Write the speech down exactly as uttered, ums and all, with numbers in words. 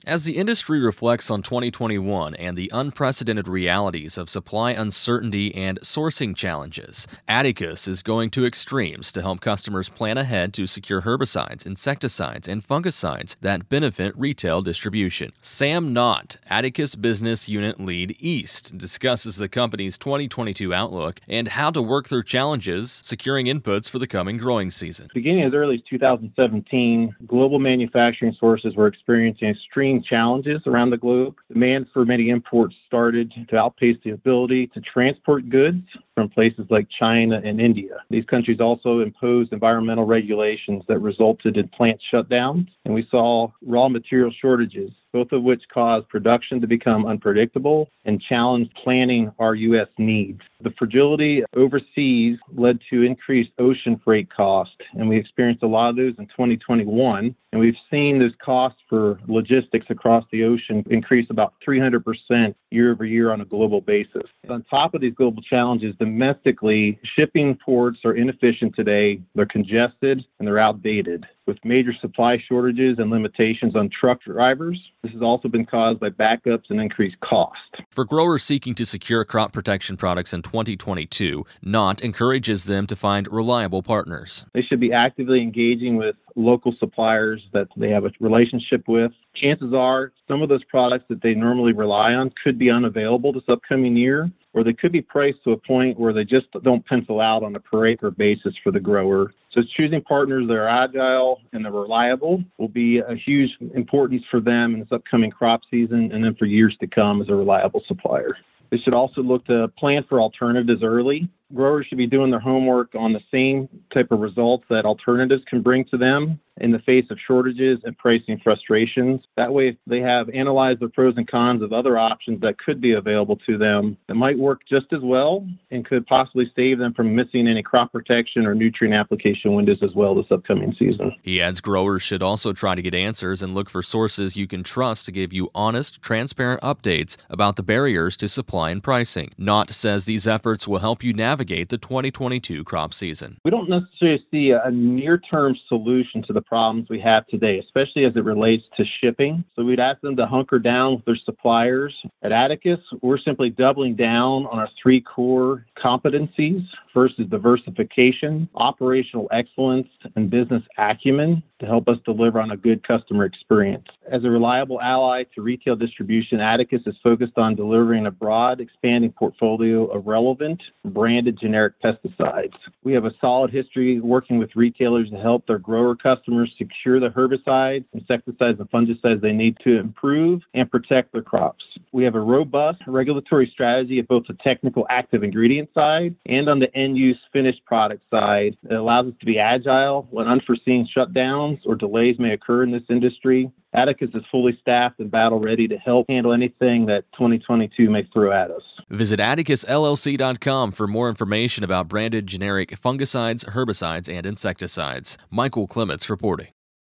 As the industry reflects on twenty twenty-one and the unprecedented realities of supply uncertainty and sourcing challenges, Atticus is going to extremes to help customers plan ahead to secure herbicides, insecticides, and fungicides that benefit retail distribution. Sam Knott, Atticus Business Unit Lead East, discusses the company's twenty twenty-two outlook and how to work through challenges securing inputs for the coming growing season. Beginning as early as two thousand seventeen, global manufacturing sources were experiencing extreme challenges around the globe. Demand for many imports started to outpace the ability to transport goods from places like China and India. These countries also imposed environmental regulations that resulted in plant shutdowns, and we saw raw material shortages, both of which caused production to become unpredictable and challenged planning our U S needs. The fragility overseas led to increased ocean freight costs, and we experienced a lot of those in twenty twenty-one, and we've seen those costs for logistics across the ocean increase about three hundred percent year over year on a global basis. On top of these global challenges, domestically, shipping ports are inefficient today, they're congested, and they're outdated, with major supply shortages and limitations on truck drivers. This has also been caused by backups and increased cost. For growers seeking to secure crop protection products in twenty twenty-two, Knott encourages them to find reliable partners. They should be actively engaging with local suppliers that they have a relationship with. Chances are some of those products that they normally rely on could be unavailable this upcoming year, or they could be priced to a point where they just don't pencil out on a per acre basis for the grower. So choosing partners that are agile and that are reliable will be a huge importance for them in this upcoming crop season and then for years to come as a reliable supplier. They should also look to plan for alternatives early. Growers should be doing their homework on the same type of results that alternatives can bring to them in the face of shortages and pricing frustrations. That way, they have analyzed the pros and cons of other options that could be available to them that might work just as well and could possibly save them from missing any crop protection or nutrient application windows as well this upcoming season. He adds growers should also try to get answers and look for sources you can trust to give you honest, transparent updates about the barriers to supply and pricing. Knott says these efforts will help you navigate the twenty twenty-two crop season. We don't necessarily see a near-term solution to the problems we have today, especially as it relates to shipping. So we'd ask them to hunker down with their suppliers. At Atticus, we're simply doubling down on our three core competencies. First is diversification, operational excellence, and business acumen to help us deliver on a good customer experience. As a reliable ally to retail distribution, Atticus is focused on delivering a broad, expanding portfolio of relevant, branded generic pesticides. We have a solid history working with retailers to help their grower customers secure the herbicides, insecticides, and fungicides they need to improve and protect their crops. We have a robust regulatory strategy at both the technical active ingredient side and on the end-use finished product side that allows us to be agile when unforeseen shutdowns or delays may occur in this industry. Atticus is fully staffed and battle-ready to help handle anything that twenty twenty-two may throw at us. Visit Atticus L L C dot com for more information about branded generic fungicides, herbicides, and insecticides. Michael Clements reporting.